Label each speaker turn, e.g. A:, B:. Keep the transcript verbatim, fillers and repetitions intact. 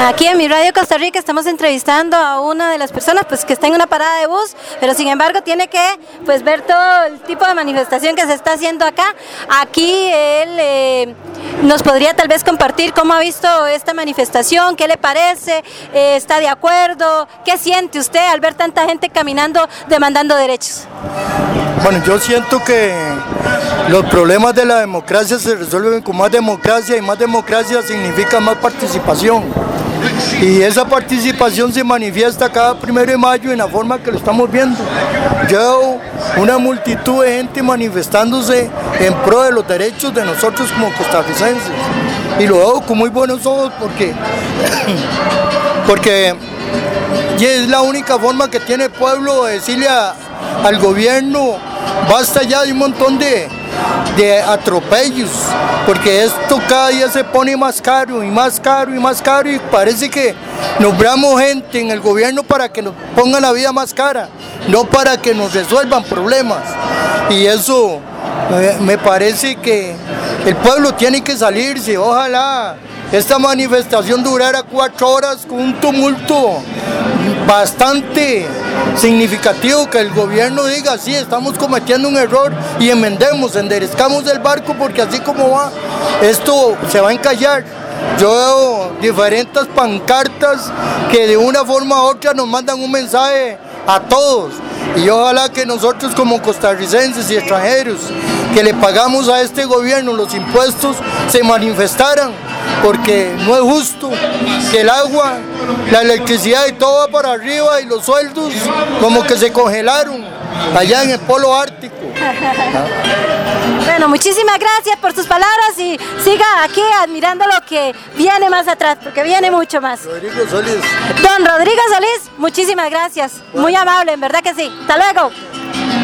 A: Aquí en Mi Radio Costa Rica estamos entrevistando a una de las personas pues, que está en una parada de bus, pero sin embargo tiene que pues, ver todo el tipo de manifestación que se está haciendo acá. Aquí él eh, nos podría tal vez compartir cómo ha visto esta manifestación, qué le parece, eh, está de acuerdo, qué siente usted al ver tanta gente caminando demandando derechos.
B: Bueno, yo siento que los problemas de la democracia se resuelven con más democracia y más democracia significa más participación. Y esa participación se manifiesta cada primero de mayo en la forma que lo estamos viendo. Yo veo una multitud de gente manifestándose en pro de los derechos de nosotros como costarricenses. Y lo veo con muy buenos ojos porque, porque es la única forma que tiene el pueblo de decirle a, al gobierno, basta ya de un montón de, de atropellos, porque esto cada día se pone más caro y más caro y más caro y parece que nombramos gente en el gobierno para que nos pongan la vida más cara, no para que nos resuelvan problemas. Y eso eh, me parece que el pueblo tiene que salirse. Ojalá esta manifestación durara cuatro horas con un tumulto bastante significativo, que el gobierno diga, sí, estamos cometiendo un error y enmendemos, enderezcamos el barco porque así como va, esto se va a encallar. Yo veo diferentes pancartas que de una forma u otra nos mandan un mensaje a todos y ojalá que nosotros como costarricenses y extranjeros que le pagamos a este gobierno los impuestos se manifestaran, porque no es justo que el agua, la electricidad y todo va para arriba y los sueldos como que se congelaron allá en el polo ártico.
A: Bueno, muchísimas gracias por sus palabras y siga aquí admirando lo que viene más atrás, porque viene mucho más.
B: Rodrigo Solís.
A: Don Rodrigo Solís, muchísimas gracias, muy amable, en verdad que sí. Hasta luego.